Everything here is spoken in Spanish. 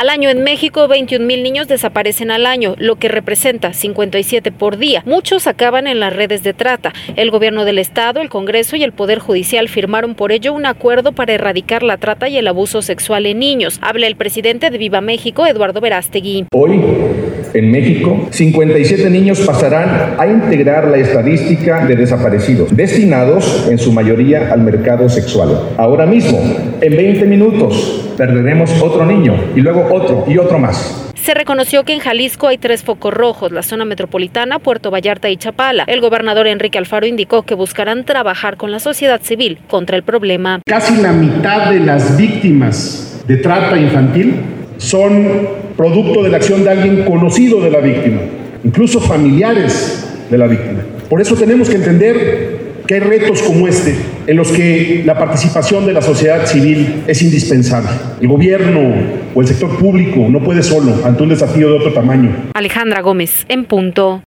Al año en México, 21,000 niños desaparecen al año, lo que representa 57 por día. Muchos acaban en las redes de trata. El gobierno del estado, el Congreso y el Poder Judicial firmaron por ello un acuerdo para erradicar la trata y el abuso sexual en niños. Habla el presidente de Viva México, Eduardo Verástegui. Hoy, en México, 57 niños pasarán a integrar la estadística de desaparecidos, destinados en su mayoría al mercado sexual. Ahora mismo, en 20 minutos, perderemos otro niño y luego otro y otro más. Se reconoció que en Jalisco hay 3 focos rojos, la zona metropolitana, Puerto Vallarta y Chapala. El gobernador Enrique Alfaro indicó que buscarán trabajar con la sociedad civil contra el problema. Casi la mitad de las víctimas de trata infantil son producto de la acción de alguien conocido de la víctima, incluso familiares de la víctima. Por eso tenemos que entender que hay retos como este, en los que la participación de la sociedad civil es indispensable. El gobierno o el sector público no puede solo ante un desafío de otro tamaño. Alejandra Gómez, en punto.